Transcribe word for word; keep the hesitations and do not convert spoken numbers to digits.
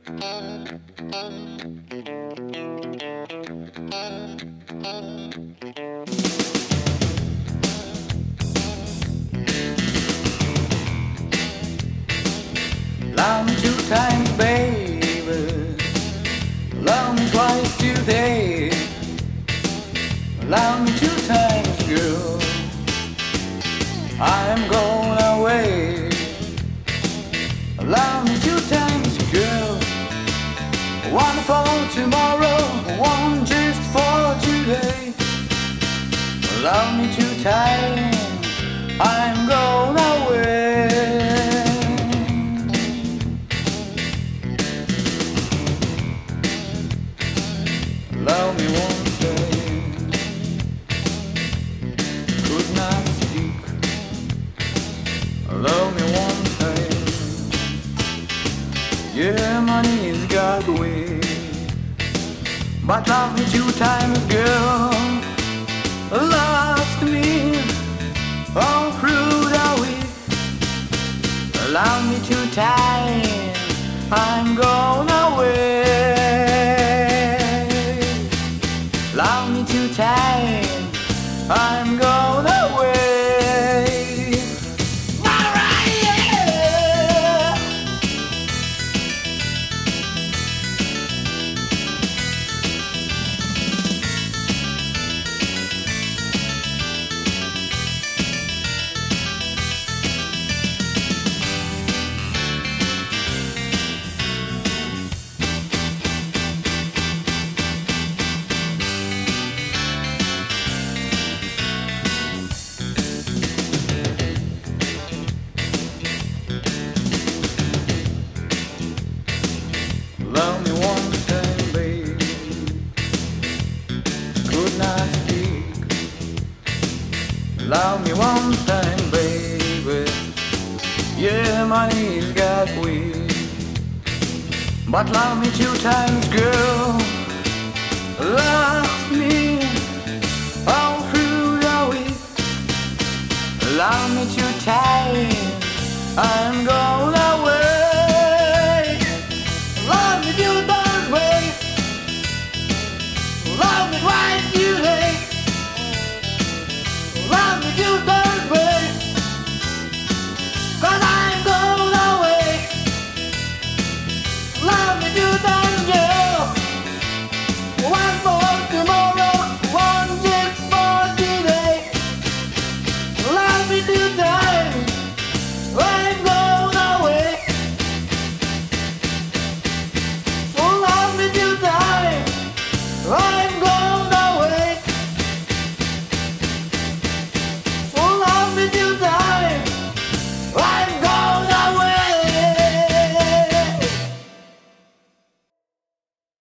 Love me two times, baby. Love me twice today. Love me two times, girl. I am going away. Love me two times, girl. One for tomorrow, one just for today. Love me two times, I'm going away. Love me one time, could not speak. Love me one time, yeah, my knees got weak. But love me two times, girl. Lost me all through the week. Love me two times, I'm going away. Love me two times, I'm going away. Alright, yeah. Love me one time, baby. Could not speak. Love me one time, baby. Yeah, my knees got weak. But love me two times, girl. Lost me all through the week. Love me two times, I'm